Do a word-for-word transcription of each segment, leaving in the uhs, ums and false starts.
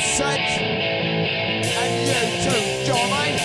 said. And you too, Johnny.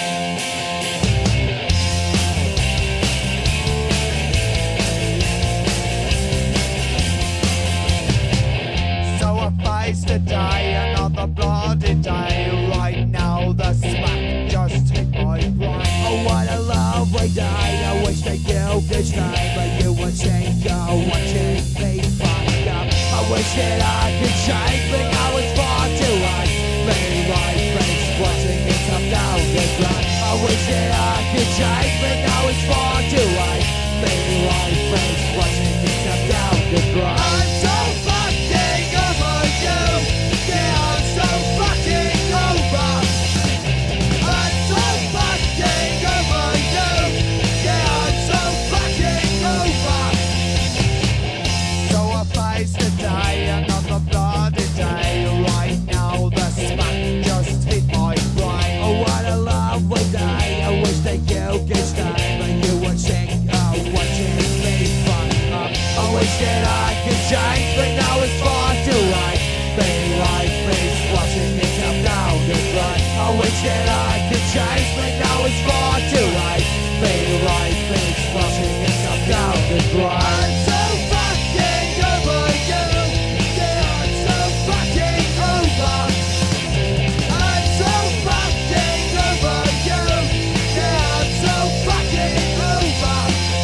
So I face the day, another bloody day. Right now the smack just hit my brain. Oh, what a lovely day. I wish that you could stay, but you were single, watching me fuck up. I wish that I could change, but now it's far too late. Me, my friends, watching it come down the ground. I wish that I could change, but now it's far too late. Me, my friends, watching it come down the ground. I'm so fucking over you. Yeah, I'm so fucking over. I'm so fucking over you. Yeah, I'm so fucking over. So I face the day, another bloody day. Right now the smack just hit my brain. Oh, what a lovely day. I wish that you could stay, but you were sick of watching me fuck up. I wish that I could change, but now it's far too late. Being like this, watching it come down the drain. I wish that I could change, but now it's far too late. Being like this, watching it come down the drain. I'm so fucking over you. Yeah, I'm so fucking over. I'm so fucking over you. Yeah, I'm so fucking over.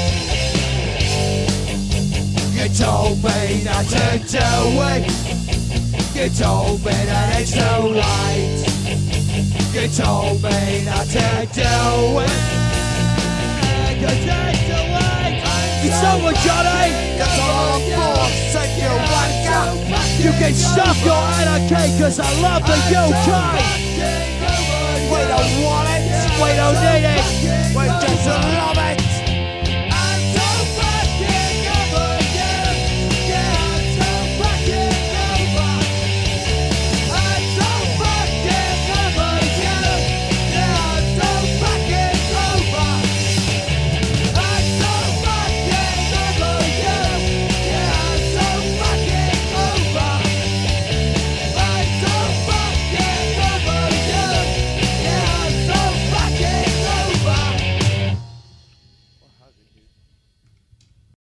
You told me not to do it. You told me that it's too late. You told me not to do it. 'Cause it's too late. It's over, Johnny. That's all I'm for. Said you wanker. You can stuff your anarchy, 'cause I love the U K. We don't want it. We don't need it. We just love it.